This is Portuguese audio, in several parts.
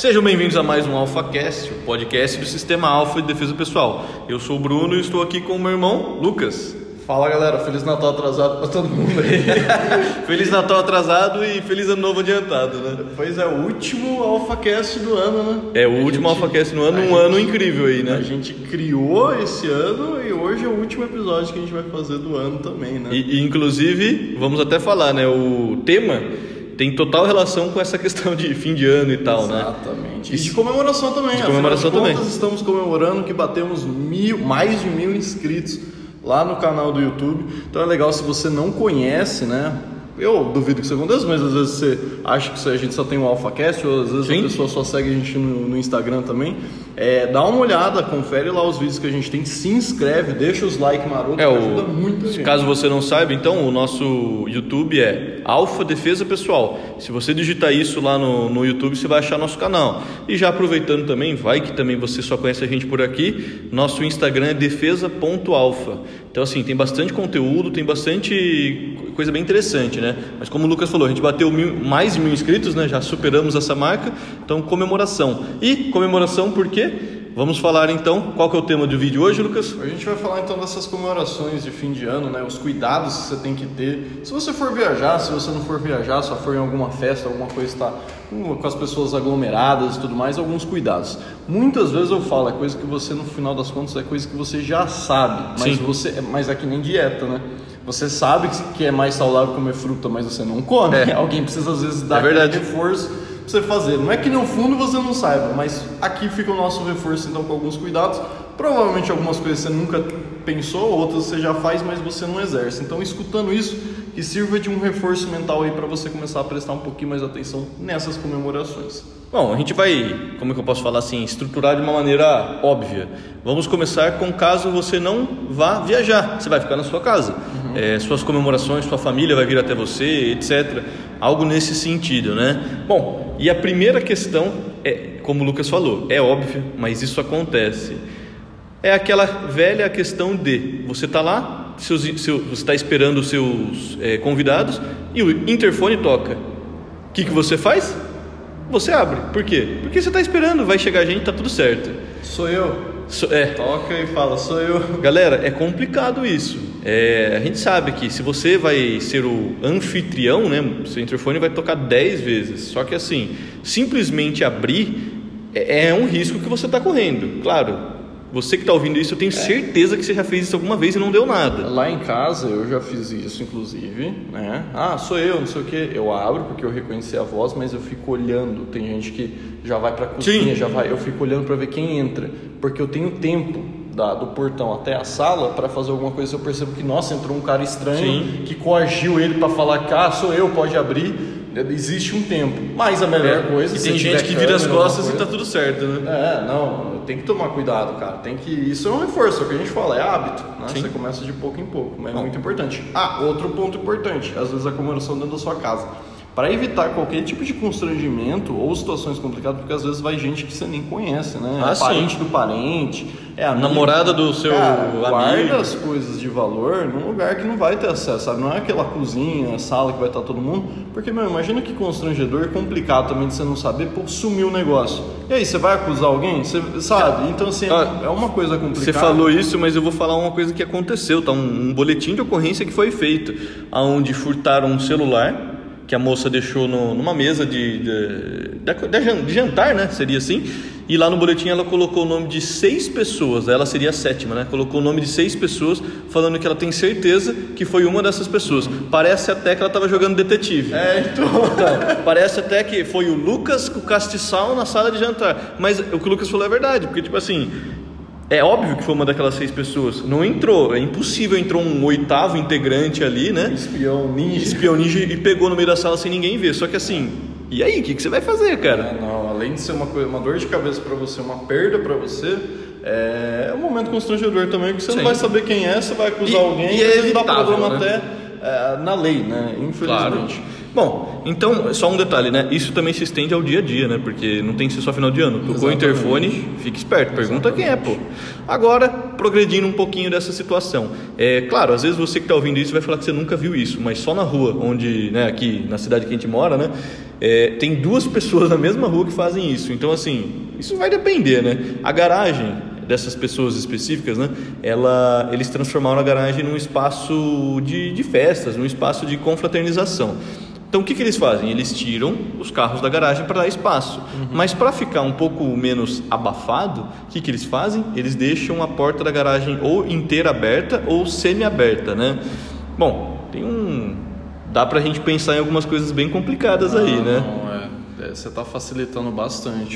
Sejam bem-vindos a mais um AlphaCast, o podcast do Sistema Alpha de Defesa Pessoal. Eu sou o Bruno e estou aqui com o meu irmão, Lucas. Fala galera, Feliz Natal atrasado pra todo mundo aí. Feliz Natal atrasado e Feliz Ano Novo adiantado, né? Pois é, o último AlphaCast do ano, né? É o último AlphaCast no ano, ano incrível aí, né? A gente criou esse ano e hoje é o último episódio que a gente vai fazer do ano também, né? E inclusive, vamos até falar, né? O tema tem total relação com essa questão de fim de ano e tal, né? Exatamente. E de comemoração também. De comemoração também. Estamos comemorando que batemos mais de 1.000 inscritos lá no canal do YouTube. Então é legal, se você não conhece, né? Eu duvido que isso aconteça, mas às vezes você acha que a gente só tem o AlphaCast, ou às vezes a pessoa só segue a gente no Instagram também. Dá uma olhada, confere lá os vídeos que a gente tem, se inscreve, deixa os likes marotos, que ajuda muito a gente. Caso você não saiba, então, o nosso YouTube é Alpha Defesa Pessoal. Se você digitar isso lá no YouTube, você vai achar nosso canal. E já aproveitando também, vai que também você só conhece a gente por aqui, nosso Instagram é defesa.alpha. Então assim, tem bastante conteúdo, tem bastante coisa bem interessante, né? Mas como o Lucas falou, a gente bateu mais de 1.000 inscritos, né? Já superamos essa marca, então comemoração. E comemoração por quê? Vamos falar então, qual que é o tema do vídeo hoje, Lucas? A gente vai falar então dessas comemorações de fim de ano, né? Os cuidados que você tem que ter. Se você for viajar, se você não for viajar, só for em alguma festa, alguma coisa está com as pessoas aglomeradas e tudo mais, alguns cuidados. Muitas vezes eu falo, é coisa que você no final das contas é coisa que você já sabe, mas é que nem dieta, né? Você sabe que é mais saudável comer fruta, mas você não come. Alguém precisa às vezes dar aquele reforço pra você fazer. Não é que no fundo você não saiba, mas aqui fica o nosso reforço então com alguns cuidados. Provavelmente algumas coisas você nunca pensou, outras você já faz, mas você não exerce. Então, escutando isso, que sirva de um reforço mental aí para você começar a prestar um pouquinho mais atenção nessas comemorações. Bom, a gente vai, como é que eu posso falar assim, estruturar de uma maneira óbvia. Vamos começar com caso você não vá viajar, você vai ficar na sua casa. Suas comemorações, sua família vai vir até você, etc. Algo nesse sentido, né? Bom, e a primeira questão é, como o Lucas falou, é óbvio, mas isso acontece. É aquela velha questão de você está lá, você está esperando os seus convidados e o interfone toca. O que você faz? Você abre. Por quê? Porque você está esperando, vai chegar a gente, está tudo certo. Sou eu. Toca e fala, sou eu. Galera, é complicado isso. A gente sabe que se você vai ser o anfitrião, né, seu interfone vai tocar 10 vezes. Só que assim, simplesmente abrir é um risco que você está correndo. Claro, você que está ouvindo isso, eu tenho certeza que você já fez isso alguma vez e não deu nada. Lá em casa eu já fiz isso, inclusive, né? Sou eu, não sei o que. Eu abro porque eu reconheci a voz, mas eu fico olhando. Tem gente que já vai para a cozinha, eu fico olhando para ver quem entra, porque eu tenho tempo do portão até a sala para fazer alguma coisa. Se eu percebo que, nossa, entrou um cara estranho que coagiu ele para falar que sou eu, pode abrir. Existe um tempo, mas a melhor coisa... E tem gente que vira as costas e tá tudo certo, né? Tem que tomar cuidado, cara. Isso é um reforço, é o que a gente fala, é hábito, né? Você começa de pouco em pouco, mas é muito importante. Outro ponto importante, às vezes a comemoração dentro da sua casa. Para evitar qualquer tipo de constrangimento ou situações complicadas, porque às vezes vai gente que você nem conhece, né? Parente do parente, namorada do seu amigo. Guarda as coisas de valor num lugar que não vai ter acesso, sabe? Não é aquela cozinha, sala que vai estar todo mundo. Porque, imagina que constrangedor, complicado também de você não saber, sumiu o negócio. E aí, você vai acusar alguém? Você sabe? Então, assim, é uma coisa complicada. Você falou isso, mas eu vou falar uma coisa que aconteceu, tá? Um boletim de ocorrência que foi feito, onde furtaram um celular que a moça deixou numa mesa de jantar, né? Seria assim. E lá no boletim ela colocou o nome de 6 pessoas, ela seria a 7ª, né? Colocou o nome de 6 pessoas, falando que ela tem certeza que foi uma dessas pessoas. Parece até que ela estava jogando detetive. Então, parece até que foi o Lucas com o castiçal na sala de jantar. Mas o que o Lucas falou é verdade, porque tipo assim, é óbvio que foi uma daquelas 6 pessoas. Não entrou, é impossível, entrou um 8º integrante ali, né? Espião ninja e pegou no meio da sala sem ninguém ver. Só que assim, e aí, o que você vai fazer, cara? Além de ser uma dor de cabeça pra você, uma perda pra você, é um momento constrangedor também, porque você não vai saber quem é, você vai acusar alguém e é dá evitável, problema né? até na lei, né? Infelizmente. Claro. Bom, então, só um detalhe, né? Isso também se estende ao dia a dia, né? Porque não tem que ser só final de ano. Tocou o interfone, fique esperto, pergunta quem é, pô. Agora, progredindo um pouquinho dessa situação. Claro, às vezes você que está ouvindo isso vai falar que você nunca viu isso, mas só na rua, onde, né, aqui na cidade que a gente mora, né? Tem 2 pessoas na mesma rua que fazem isso. Então, assim, isso vai depender, né? A garagem dessas pessoas específicas, né? Eles transformaram a garagem num espaço de festas, num espaço de confraternização. Então o que eles fazem? Eles tiram os carros da garagem para dar espaço. Mas para ficar um pouco menos abafado, o que eles fazem? Eles deixam a porta da garagem ou inteira aberta ou semi-aberta, né? Bom, dá pra gente pensar em algumas coisas bem complicadas aí, né? Você está facilitando bastante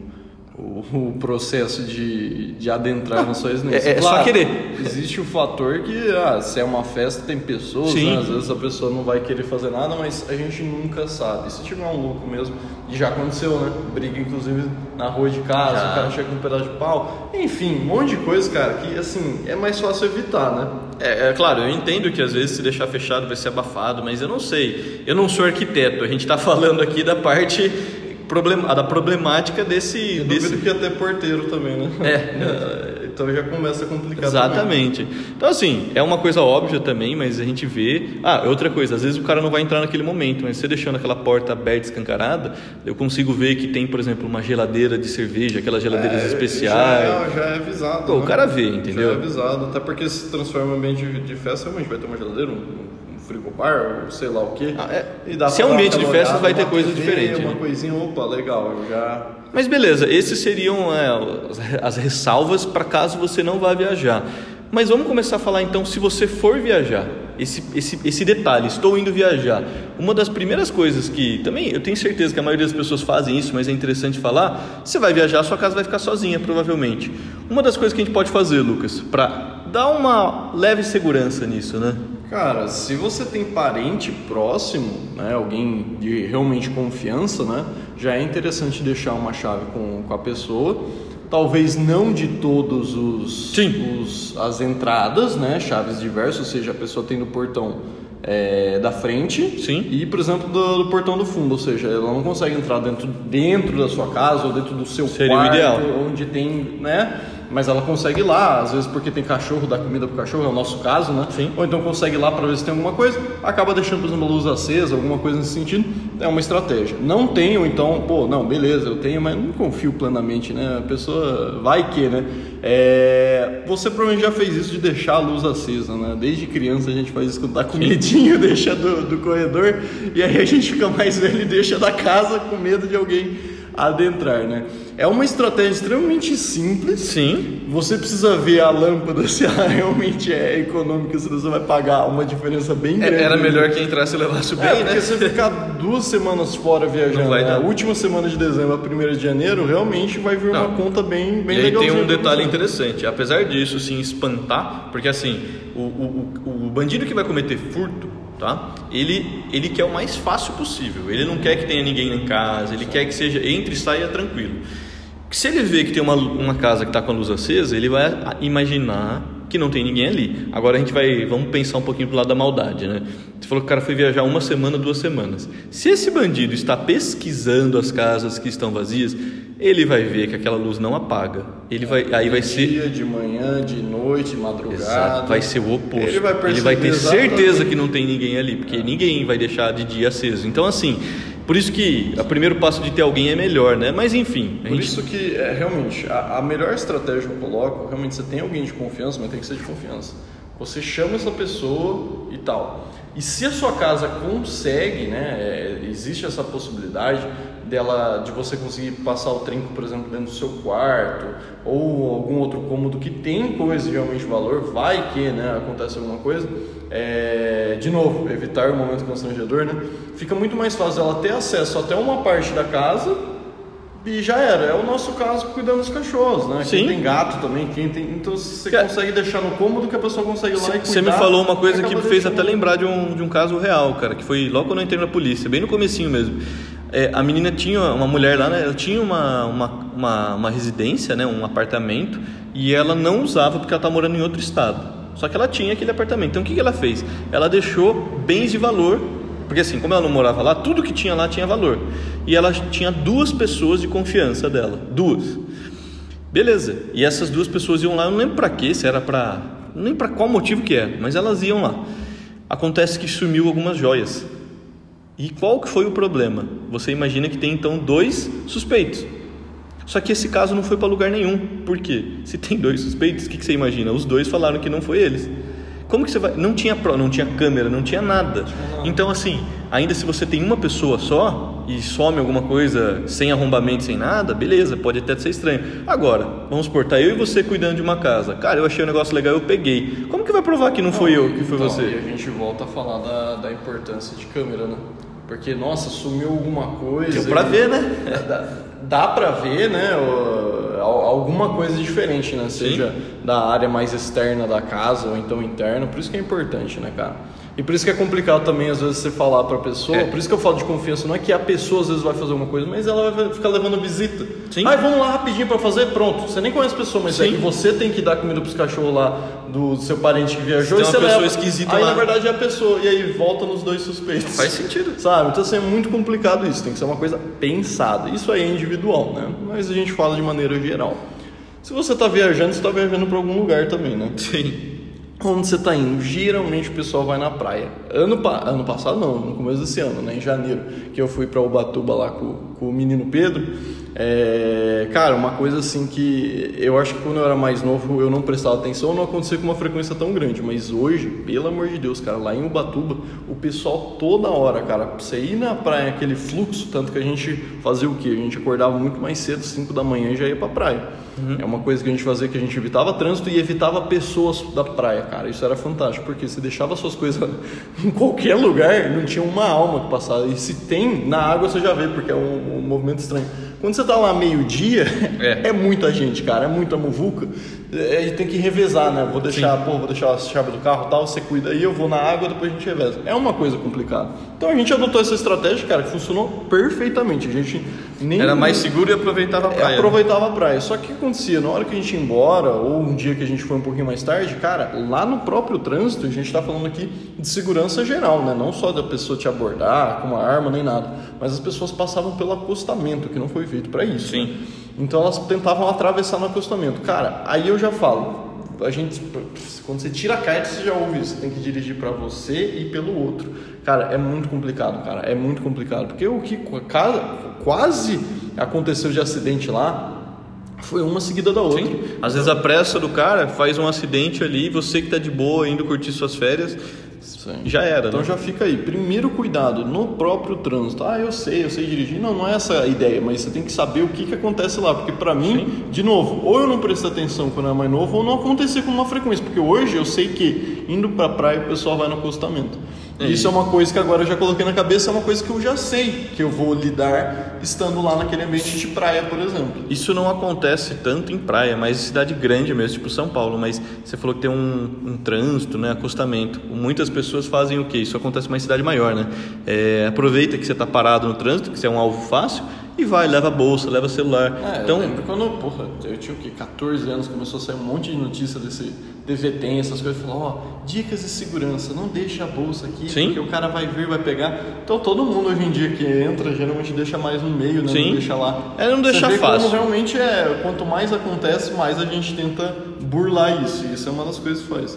o processo de adentrar na sua residência. Claro, só querer. Existe o fator que se é uma festa tem pessoas, né? Às vezes a pessoa não vai querer fazer nada, mas a gente nunca sabe. Se tiver um louco mesmo, e já aconteceu, né? Briga inclusive na rua de casa, o cara chega com um pedaço de pau, enfim, um monte de coisa, cara, que assim, é mais fácil evitar, né? Claro, eu entendo que às vezes se deixar fechado vai ser abafado, mas eu não sei, eu não sou arquiteto, a gente está falando aqui da parte da problemática desse... Eu duvido que até porteiro também, né? Então já começa a complicar. Exatamente. Também. Então assim, é uma coisa óbvia também, mas a gente vê... outra coisa, às vezes o cara não vai entrar naquele momento, mas você deixando aquela porta aberta, escancarada, eu consigo ver que tem, por exemplo, uma geladeira de cerveja, aquelas geladeiras especiais. Já é avisado. Pô, né? O cara vê, entendeu? Já é avisado, até porque se transforma em ambiente de festa, realmente vai ter uma geladeira, um frigobar, ou sei lá o que. Se é um ambiente de festas, vai ter coisa diferente. Uma coisinha, opa, legal, eu já... Mas beleza, esses seriam as ressalvas para caso você não vá viajar. Mas vamos começar a falar então, se você for viajar, esse detalhe, estou indo viajar. Uma das primeiras coisas que, também eu tenho certeza que a maioria das pessoas fazem isso, mas é interessante falar, você vai viajar, sua casa vai ficar sozinha, provavelmente. Uma das coisas que a gente pode fazer, Lucas, para dar uma leve segurança nisso, né? Cara, se você tem parente próximo, né, alguém de realmente confiança, né, já é interessante deixar uma chave com a pessoa. Talvez não de todos as entradas, né, chaves diversas, ou seja, a pessoa tem no portão da frente. Sim. E, por exemplo, do portão do fundo, ou seja, ela não consegue entrar dentro da sua casa ou dentro do seu Seria quarto, o ideal. onde tem, né? Mas ela consegue ir lá, às vezes porque tem cachorro, dá comida pro cachorro, é o nosso caso, né? Sim. Ou então consegue ir lá para ver se tem alguma coisa, acaba deixando, por exemplo, a luz acesa, alguma coisa nesse sentido, é uma estratégia. Não tenho, então, não, beleza, eu tenho, mas não confio plenamente, né? A pessoa vai que, né? Você provavelmente já fez isso de deixar a luz acesa, né? Desde criança a gente faz isso quando tá com medinho, deixa do corredor, e aí a gente fica mais velho e deixa da casa com medo de alguém adentrar, né? É uma estratégia extremamente simples. Sim. Você precisa ver a lâmpada se ela realmente é econômica, se você vai pagar uma diferença bem grande. Era melhor que entrasse e levasse o bem, né? Porque você ficar 2 semanas fora viajando, né? A última semana de dezembro, a 1ª de janeiro, realmente vai vir uma conta bem legal. E aí tem um detalhe interessante, apesar disso sim espantar, porque assim, o bandido que vai cometer furto, tá? Ele quer o mais fácil possível. Ele não quer que tenha ninguém em casa. Ele quer que seja entre e saia tranquilo. Se ele vê que tem uma casa que está com a luz acesa, ele vai imaginar que não tem ninguém ali. Agora vamos pensar um pouquinho pro lado da maldade, né? Você falou que o cara foi viajar 1 semana, 2 semanas. Se esse bandido está pesquisando as casas que estão vazias, ele vai ver que aquela luz não apaga. Vai ser dia, de manhã, de noite, de madrugada. Exato, vai ser o oposto. Ele vai ter certeza que não tem ninguém ali, porque ninguém vai deixar de dia aceso. Então assim, por isso que o primeiro passo de ter alguém é melhor, né? Mas enfim. Isso que realmente a melhor estratégia que eu coloco, realmente você tem alguém de confiança, mas tem que ser de confiança. Você chama essa pessoa e tal. E se a sua casa consegue, né? Existe essa possibilidade de você conseguir passar o trinco, por exemplo, dentro do seu quarto ou algum outro cômodo que tem coisa de realmente valor, vai que, né, acontece alguma coisa, de novo, evitar o momento constrangedor, né? Fica muito mais fácil ela ter acesso até uma parte da casa e já era. É o nosso caso cuidando dos cachorros, né? Sim. Quem tem gato também, então você consegue deixar no cômodo que a pessoa consegue ir lá e cuidar. Você me falou uma coisa que me fez até lembrar de um caso real, cara, que foi logo quando eu entrei na polícia, bem no comecinho mesmo. A menina tinha, uma mulher lá, né, ela tinha uma residência, né, um apartamento, e ela não usava porque ela estava morando em outro estado. Só que ela tinha aquele apartamento. Então o que ela fez? Ela deixou bens de valor Porque assim, como ela não morava lá, tudo que tinha lá tinha valor. E ela tinha 2 pessoas de confiança dela. 2. Beleza. E essas 2 pessoas iam lá, eu não lembro pra quê, se era pra... Não lembro pra qual motivo que era, mas elas iam lá. Acontece que sumiu algumas joias. E qual que foi o problema? Você imagina que tem então 2 suspeitos. Só que esse caso não foi para lugar nenhum. Por quê? Se tem 2 suspeitos, o que você imagina? Os 2 falaram que não foi eles. Como que você vai... Não tinha câmera, não tinha nada. Então assim, ainda se você tem uma pessoa só e some alguma coisa sem arrombamento, sem nada, beleza, pode até ser estranho. Agora, vamos supor, tá eu e você cuidando de uma casa. Cara, eu achei um negócio legal, eu peguei. Como que vai provar que não foi eu, que foi você? E a gente volta a falar da importância de câmera, né? Porque, nossa, sumiu alguma coisa. Deu pra ver, né? Dá pra ver, né? Alguma coisa diferente, né? Seja da área mais externa da casa ou então interna. Por isso que é importante, né, cara? E por isso que é complicado também, às vezes, você falar pra pessoa. Por isso que eu falo de confiança. Não é que a pessoa, às vezes, vai fazer alguma coisa, mas ela vai ficar levando visita. Sim. Vamos lá rapidinho pra fazer, pronto. Você nem conhece a pessoa, mas é que você tem que dar comida pros cachorros lá do seu parente que viajou. Tem e uma você pessoa leva. esquisita aí, lá. na verdade, é a pessoa. E aí volta nos 2 suspeitos. Faz sentido. Sabe? Então, assim, é muito complicado isso. Tem que ser uma coisa pensada. Isso aí é individual, né? Mas a gente fala de maneira geral. Se você está viajando, você está viajando para algum lugar também, né? Sim. Onde você está indo? Geralmente o pessoal vai na praia. Ano passado não, no começo desse ano, né? Em janeiro, que eu fui para Ubatuba lá com o menino Pedro. Cara, uma coisa assim que eu acho que quando eu era mais novo eu não prestava atenção, não acontecia com uma frequência tão grande, mas hoje, pelo amor de Deus, cara, lá em Ubatuba, o pessoal toda hora, cara, pra você ir na praia, aquele fluxo, tanto que a gente fazia o quê? A gente acordava muito mais cedo, 5 da manhã e já ia pra praia. É uma coisa que a gente fazia, que a gente evitava trânsito e evitava pessoas da praia, cara, isso era fantástico, porque você deixava suas coisas em qualquer lugar, não tinha uma alma que passava, e se tem, na água você já vê, porque é um movimento estranho. Quando você tá lá meio-dia, é muita gente, cara, é muita muvuca, e tem que revezar, né? Vou deixar a chave do carro e tal, você cuida aí, eu vou na água, depois a gente reveza. É uma coisa complicada. Então a gente adotou essa estratégia, cara, que funcionou perfeitamente. A gente era mais seguro e aproveitava a praia. Aproveitava a praia. Só que o que acontecia? Na hora que a gente ia embora, ou um dia que a gente foi um pouquinho mais tarde, cara, lá no próprio trânsito, a gente tá falando aqui de segurança geral, né? Não só da pessoa te abordar com uma arma nem nada, mas as pessoas passavam pelo acostamento, que não foi feito para isso. Sim. Né? Então elas tentavam atravessar no acostamento. Cara, aí eu já falo, quando você tira a carta, você já ouve isso. Você tem que dirigir para você e pelo outro. Cara, é muito complicado, cara. É muito complicado. Porque o que quase aconteceu de acidente lá foi uma seguida da outra. Sim. Às vezes a pressa do cara faz um acidente ali, você que tá de boa, indo curtir suas férias, já era. Então, né? Já fica aí. Primeiro cuidado no próprio trânsito. Eu sei dirigir. Não é essa a ideia, mas você tem que saber o que acontece lá. Porque pra mim, de novo, ou eu não prestei atenção quando eu era mais novo, ou não acontecia com uma frequência. Porque hoje eu sei que indo pra praia o pessoal vai no acostamento. Isso é uma coisa que agora eu já coloquei na cabeça, é uma coisa que eu já sei que eu vou lidar estando lá naquele ambiente de praia, por exemplo. Isso não acontece tanto em praia, mas em cidade grande mesmo, tipo São Paulo. Mas você falou que tem um trânsito, né, acostamento. Muitas pessoas fazem o quê? Isso acontece em uma cidade maior, né? Aproveita que você está parado no trânsito, que você é um alvo fácil, e vai, leva a bolsa, leva celular. Então, eu lembro quando eu tinha 14 anos, começou a sair um monte de notícia desse DVT, essas coisas, falou, dicas de segurança, não deixa a bolsa aqui, Sim. porque o cara vai vir, vai pegar. Então todo mundo hoje em dia que entra, geralmente deixa mais no meio, né? Sim. Não deixa lá. Não deixa Você vê fácil. Como realmente quanto mais acontece, mais a gente tenta burlar isso, e isso é uma das coisas que faz.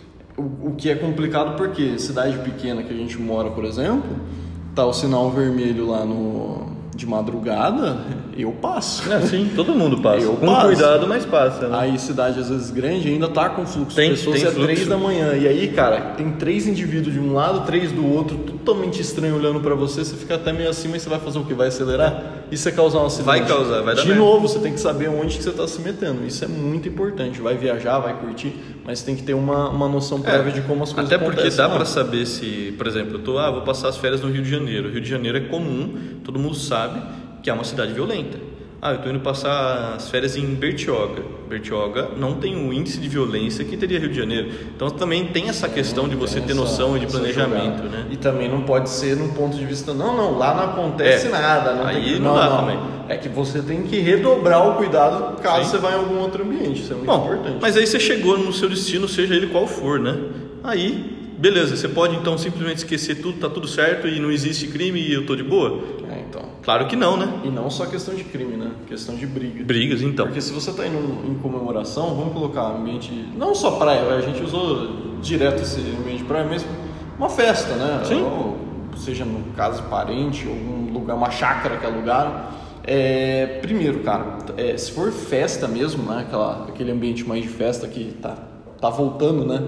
O que é complicado porque cidade pequena que a gente mora, por exemplo, tá o sinal vermelho lá de madrugada, eu passo. Sim, todo mundo passa. Eu Com passo. cuidado, mas passa, né? Aí cidade às vezes grande ainda tá com fluxo Tem de pessoas, fluxo. 3 da manhã. E aí, cara, tem 3 indivíduos de um lado, 3 do outro, totalmente estranho olhando pra você, você fica até meio assim, mas você vai fazer o quê? Vai acelerar? E você causar um acidente? Vai causar, vai dar De merda. novo, você tem que saber onde que você tá se metendo. Isso é muito importante. Vai viajar, vai curtir, mas tem que ter uma noção prévia de como as coisas Até porque acontecem dá lá. pra saber se, por exemplo, vou passar as férias no Rio de Janeiro. Rio de Janeiro é comum, todo mundo sabe que é uma cidade violenta. Eu estou indo passar as férias em Bertioga. Bertioga não tem o índice de violência que teria Rio de Janeiro. Então também tem essa questão de você ter noção e de planejamento, né? E também não pode ser num ponto de vista, não, lá não acontece nada. Não dá também. É que você tem que redobrar o cuidado caso você vá em algum outro ambiente. Isso é muito importante. Mas aí você chegou no seu destino, seja ele qual for, né? Aí, beleza, você pode então simplesmente esquecer tudo, tá tudo certo e não existe crime e eu tô de boa? Então. Claro que não, né? E não só questão de crime, né? Questão de briga. Brigas, então. Porque se você tá indo em comemoração, vamos colocar ambiente, não só praia, a gente usou direto esse ambiente de praia mesmo, uma festa, né? Sim. Ou seja, no caso de parente, ou um lugar, uma chácara que alugaram. Primeiro, cara, se for festa mesmo, né? Aquele ambiente mais de festa que tá voltando, né?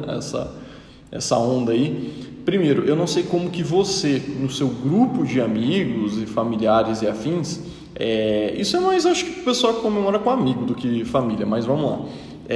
Essa onda aí. Primeiro, eu não sei como que você, no seu grupo de amigos e familiares e afins, isso é mais, acho que o pessoal comemora com amigo do que família, mas vamos lá.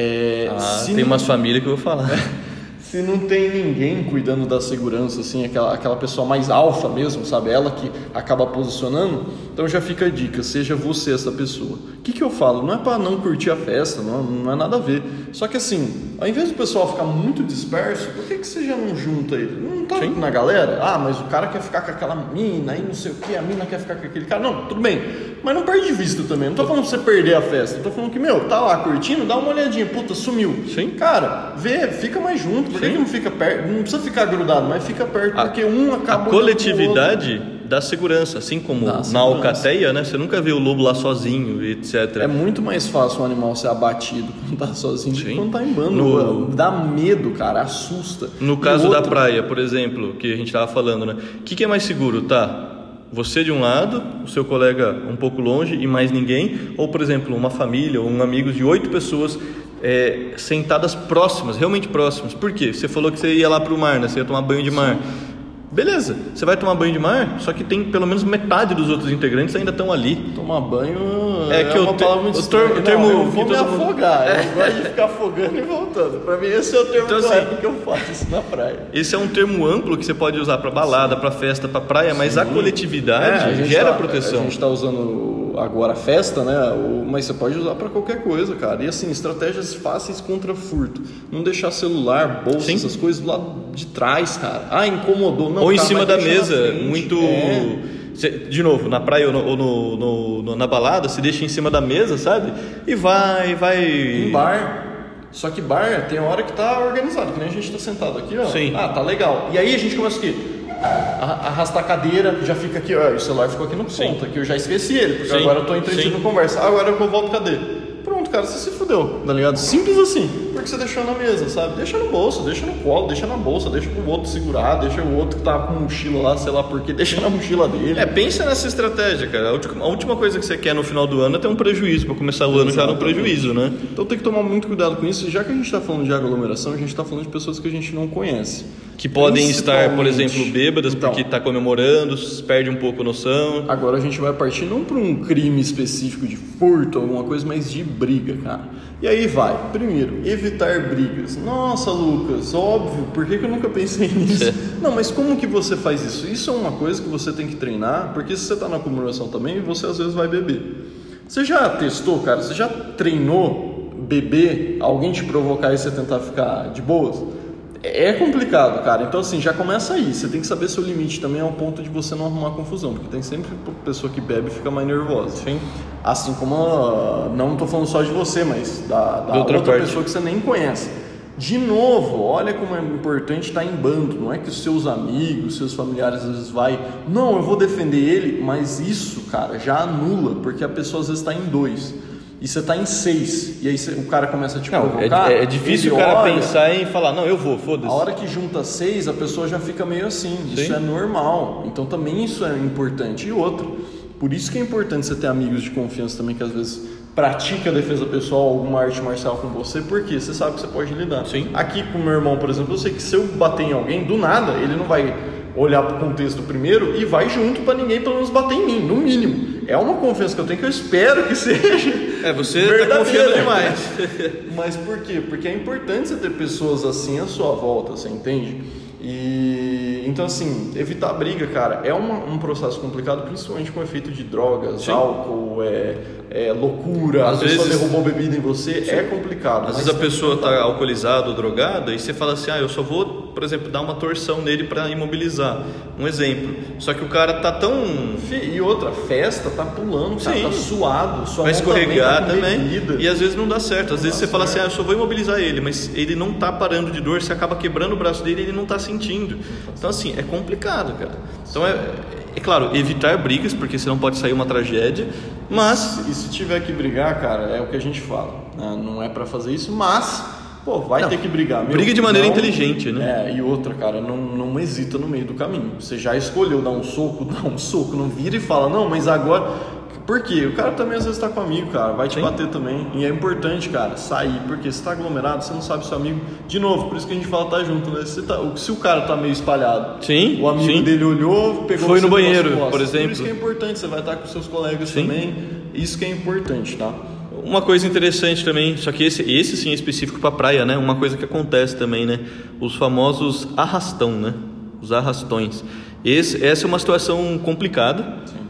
Tem umas famílias que eu vou falar. Se não tem ninguém cuidando da segurança, assim, aquela pessoa mais alfa mesmo, sabe? Ela que acaba posicionando, então já fica a dica, seja você essa pessoa. O que eu falo? Não é pra não curtir a festa, não é nada a ver. Só que assim, ao invés do pessoal ficar muito disperso, por que você já não junta ele? Não tá na galera? Mas o cara quer ficar com aquela mina, aí não sei o que, a mina quer ficar com aquele cara. Não, tudo bem, mas não perde de vista também. Não tô falando pra você perder a festa, tô falando que, tá lá curtindo, dá uma olhadinha, puta, sumiu. Sim. Cara, fica mais junto. Por que não fica perto? Não precisa ficar grudado, mas fica perto, porque um acaba... A coletividade da segurança, assim como na alcateia, né? Você nunca vê o lobo lá sozinho, etc. É muito mais fácil um animal ser abatido quando tá sozinho do que quando tá em bando. Dá medo, cara, assusta. No caso da praia, por exemplo, que a gente tava falando, né? O que é mais seguro, tá? Você de um lado, o seu colega um pouco longe e mais ninguém, ou por exemplo, uma família ou um amigo de 8 pessoas sentadas próximas, realmente próximas. Por quê? Você falou que você ia lá pro mar, né? Você ia tomar banho de mar. Beleza, você vai tomar banho de mar, só que tem pelo menos metade dos outros integrantes ainda estão ali. Tomar banho uma palavra muito estranha. Eu vou me afogar, eu gosto de ficar afogando e voltando. Pra mim esse é o termo correto que eu faço na praia. Esse é um termo amplo que você pode usar pra balada, pra festa, pra praia, mas a coletividade gera proteção. A gente tá usando agora a festa, né? Mas você pode usar pra qualquer coisa, cara. E assim, estratégias fáceis contra furto. Não deixar celular, bolsa, essas coisas do lado de trás, cara. Incomodou. Não, ou em cima da mesa, muito... De novo, na praia ou na balada, se deixa em cima da mesa, sabe? E vai... Em bar. Só que bar tem hora que tá organizado, que nem a gente tá sentado aqui, ó. Sim. Tá legal. E aí a gente começa o quê? Arrastar a cadeira, já fica aqui, ó, o celular ficou aqui no ponto, aqui eu já esqueci ele, porque agora eu tô entretido na conversa. Agora eu volto, cadê? Pronto, cara, você se fudeu, tá ligado? Simples assim, porque você deixou na mesa, sabe? Deixa no bolso, deixa no colo, deixa na bolsa, deixa pro outro segurar, deixa o outro que tá com mochila lá, sei lá por quê, deixa na mochila dele. Pensa nessa estratégia, cara. A última coisa que você quer no final do ano é ter um prejuízo, pra começar o ano já no prejuízo, né? Então tem que tomar muito cuidado com isso, já que a gente tá falando de aglomeração, a gente tá falando de pessoas que a gente não conhece. Que podem estar, por exemplo, bêbadas porque está comemorando, perde um pouco a noção. Agora a gente vai partir não para um crime específico de furto, alguma coisa, mas de briga, cara. E aí vai. Primeiro, evitar brigas. Nossa, Lucas, óbvio, por que eu nunca pensei nisso? Não, mas como que você faz isso? Isso é uma coisa que você tem que treinar, porque se você está na comemoração também, você às vezes vai beber. Você já testou, cara? Você já treinou beber, alguém te provocar e você tentar ficar de boas? É complicado, cara. Então assim, já começa aí. Você tem que saber seu limite também ao ponto de você não arrumar confusão, porque tem sempre pessoa que bebe e fica mais nervosa. Sim. Assim como, não tô falando só de você, mas da outra pessoa que você nem conhece. De novo, olha como é importante estar em bando. Não é que os seus amigos, seus familiares às vezes não, eu vou defender ele, mas isso, cara, já anula, porque a pessoa às vezes está em 2. E você tá em 6, e aí o cara começa a te provocar. É difícil o cara pensar em falar, não, eu vou, foda-se. A hora que junta 6, a pessoa já fica meio assim. Sim. Isso é normal. Então também isso é importante. E outro, por isso que é importante você ter amigos de confiança também, que às vezes pratica a defesa pessoal, alguma arte marcial com você, porque você sabe que você pode lidar. Sim. Aqui com o meu irmão, por exemplo, eu sei que se eu bater em alguém, do nada, ele não vai olhar pro contexto primeiro e vai junto para ninguém pelo menos bater em mim, no mínimo. É uma confiança que eu tenho que eu espero que seja. Você tá confiando demais. Mas por quê? Porque é importante você ter pessoas assim à sua volta, você entende? E então assim, evitar briga, cara, é um processo complicado, principalmente com efeito de drogas, Sim. álcool, loucura, às vezes derrubou bebida em você. Sim. É complicado. Às vezes a pessoa tá alcoolizada ou drogada e você fala assim, eu só vou, por exemplo, dar uma torção nele para imobilizar. Um exemplo. Só que o cara tá tão... E outra, festa, tá pulando, o cara tá suado, sua vai escorregar também. Bebida. E às vezes não dá certo. Às vezes você fala assim, eu só vou imobilizar ele, mas ele não tá parando de dor, você acaba quebrando o braço dele e ele não tá sentindo. Então assim, é complicado, cara. Então é claro, evitar brigas, porque senão pode sair uma tragédia, mas... E se tiver que brigar, cara, é o que a gente fala, né? Não é pra fazer isso, mas... vai ter que brigar. Briga de maneira inteligente, né? E outra, cara, não hesita no meio do caminho. Você já escolheu dar um soco, não vira e fala, não, mas agora... Por quê? O cara também às vezes tá com amigo, cara, vai te bater também. E é importante, cara, sair, porque se tá aglomerado, você não sabe se o amigo... De novo, por isso que a gente fala tá junto, né? Se o cara tá meio espalhado, o amigo dele olhou, pegou... Foi no banheiro, por exemplo. Por isso que é importante, você vai estar com seus colegas também. Isso que é importante, tá? Uma coisa interessante também, só que esse sim é específico para praia, né? Uma coisa que acontece também, né? Os famosos arrastão, né? Os arrastões. Essa é uma situação complicada,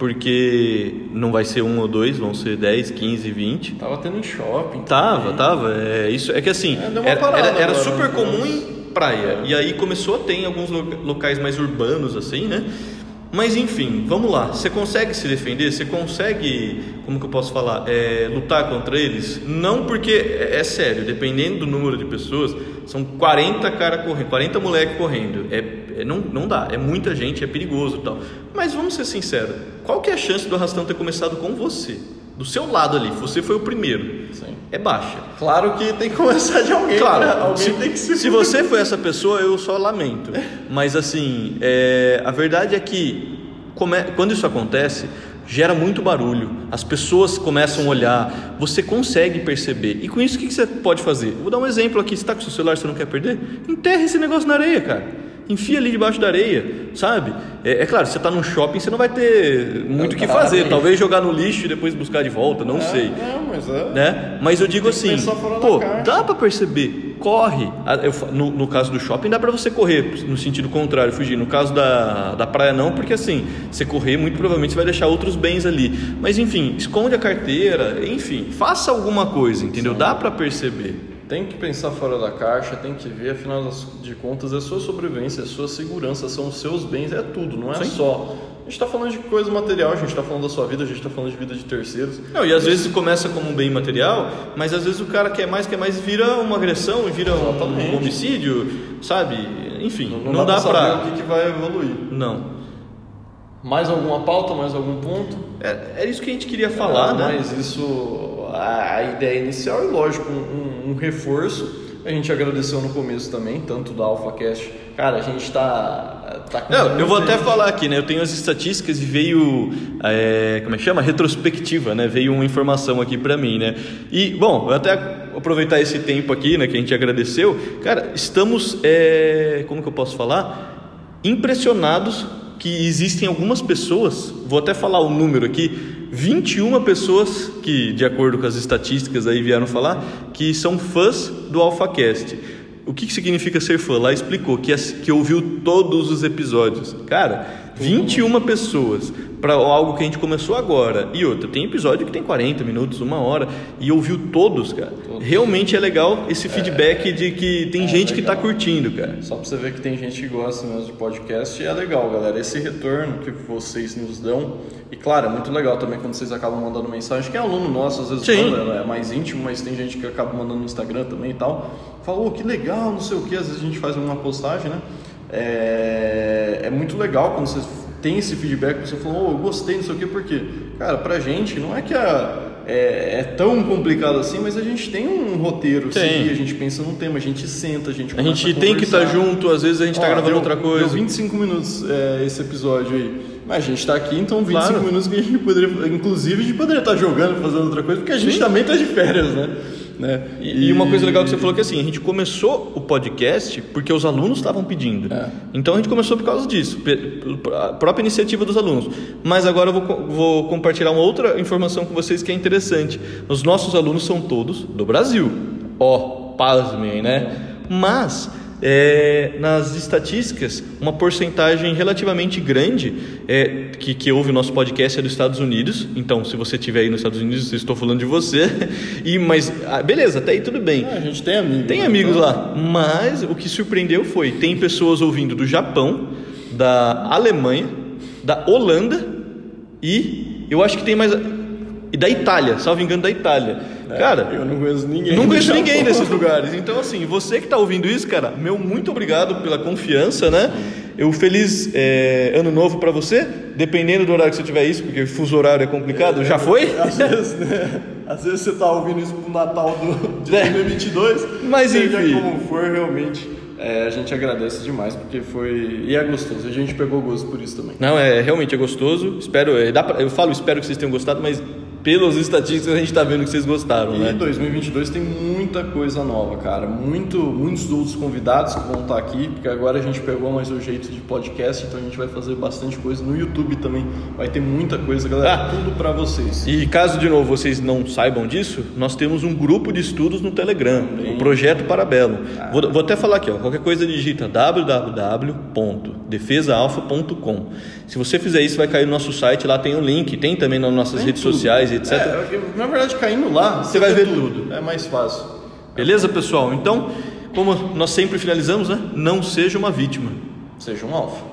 porque não vai ser 1 ou 2, vão ser 10, 15, 20. Tava tendo em shopping. Tava. Isso é que assim, era super comum em praia. E aí começou a ter em alguns locais mais urbanos, assim, né? Mas enfim, vamos lá. Você consegue se defender? Você consegue, como que eu posso falar, lutar contra eles? Não, porque é sério, dependendo do número de pessoas, são 40 caras correndo, 40 moleques correndo. Não dá, é muita gente, é perigoso e tal. Mas vamos ser sinceros, qual que é a chance do arrastão ter começado com você? Do seu lado ali, você foi o primeiro. Sim. É baixa. Claro que tem que começar de alguém. Claro, né? Alguém tem que se você foi essa pessoa, eu só lamento. Mas assim, a verdade é que quando isso acontece, gera muito barulho. As pessoas começam a olhar, você consegue perceber. E com isso, o que você pode fazer? Vou dar um exemplo aqui. Você está com o seu celular, você não quer perder? Enterra esse negócio na areia, cara. Enfia ali debaixo da areia, sabe? É claro, você está num shopping, você não vai ter muito o que fazer. Talvez jogar no lixo e depois buscar de volta, não sei. Né? Mas eu digo assim, dá para perceber, corre. No caso do shopping dá para você correr no sentido contrário, fugir. No caso da praia não, porque assim, você correr muito provavelmente você vai deixar outros bens ali. Mas enfim, esconde a carteira, enfim, faça alguma coisa, entendeu? Dá para perceber. Tem que pensar fora da caixa, tem que ver, afinal de contas, é a sua sobrevivência, é a sua segurança, são os seus bens, é tudo, não é só... A gente está falando de coisa material, a gente está falando da sua vida, a gente está falando de vida de terceiros. Não, e às vezes começa como um bem material, mas às vezes o cara quer mais, vira uma agressão, vira um homicídio, sabe? Enfim, não dá pra... saber o que vai evoluir. Não. Mais alguma pauta, mais algum ponto? É isso que a gente queria falar, né? Mas isso... A ideia inicial é, lógico, um reforço. A gente agradeceu no começo também, tanto da AlphaCast. Cara, a gente tá com... Não, eu vou até falar aqui, né? Eu tenho as estatísticas e veio... como é que chama? Retrospectiva, né? Veio uma informação aqui pra mim, né? E, bom, eu até aproveitar esse tempo aqui, né? Que a gente agradeceu. Cara, estamos... como que eu posso falar? Impressionados que existem algumas pessoas... Vou até falar o número aqui... 21 pessoas que, de acordo com as estatísticas aí vieram falar, que são fãs do AlphaCast. O que significa ser fã? Lá explicou que ouviu todos os episódios. Cara, 21 pessoas para algo que a gente começou agora. E outra, tem episódio que tem 40 minutos, 1 hora, e ouviu todos, cara. Realmente é legal esse feedback de que tem gente que tá curtindo, cara. Só pra você ver que tem gente que gosta mesmo de podcast, e é legal, galera. Esse retorno que vocês nos dão, e claro, é muito legal também quando vocês acabam mandando mensagem, que é aluno nosso, às vezes manda, é mais íntimo, mas tem gente que acaba mandando no Instagram também e tal. Fala, que legal, não sei o que, às vezes a gente faz uma postagem, né? É muito legal quando vocês tem esse feedback, você falou, eu gostei, não sei o que, porque, cara, pra gente não é que é tão complicado assim, mas a gente tem um roteiro, seguir, a gente pensa num tema, a gente senta, a gente tem que estar junto, às vezes a gente tá gravando outra coisa. Deu 25 minutos esse episódio aí, mas a gente tá aqui, então 25 minutos que a gente poderia, inclusive a gente poderia estar jogando, fazendo outra coisa, porque a gente também tá de férias, né? E uma coisa legal que você falou que assim, a gente começou o podcast porque os alunos estavam pedindo. Então a gente começou por causa disso, a própria iniciativa dos alunos. Mas agora eu vou compartilhar uma outra informação com vocês que é interessante. Os nossos alunos são todos do Brasil. Pasmem, né? Mas nas estatísticas, uma porcentagem relativamente grande que ouve o nosso podcast é dos Estados Unidos. Então, se você estiver aí nos Estados Unidos, eu estou falando de você. Mas, beleza, até aí tudo bem. A gente tem amigos. Tem amigos lá. Mas o que surpreendeu tem pessoas ouvindo do Japão, da Alemanha, da Holanda e eu acho que tem mais... E da Itália, salvo engano, da Itália. Cara, eu não conheço ninguém. Não conheço ninguém desses lugares. Então, assim, você que está ouvindo isso, cara, meu muito obrigado pela confiança, né? Eu feliz ano novo para você, dependendo do horário que você tiver isso, porque fuso horário é complicado. Já foi? Às vezes você está ouvindo isso pro Natal de 2022. Mas seja enfim, como for, realmente, a gente agradece demais, porque foi... E é gostoso, a gente pegou gosto por isso também. Não, realmente é gostoso. Espero, espero que vocês tenham gostado, mas pelas estatísticas a gente está vendo que vocês gostaram, né? E 2022 tem muita coisa nova, cara. Muitos outros convidados que vão estar aqui, porque agora a gente pegou mais o jeito de podcast, então a gente vai fazer bastante coisa. No YouTube também vai ter muita coisa, galera. Tudo para vocês. E caso de novo vocês não saibam disso, nós temos um grupo de estudos no Telegram, o Projeto Parabellum. Vou até falar aqui, ó, qualquer coisa digita www.defesaalfa.com. Se você fizer isso, vai cair no nosso site, lá tem o link, tem também nas nossas redes sociais, etc. Na verdade, caindo lá, você vai ver tudo. É mais fácil. Beleza, pessoal? Então, como nós sempre finalizamos, né? Não seja uma vítima. Seja um alfa.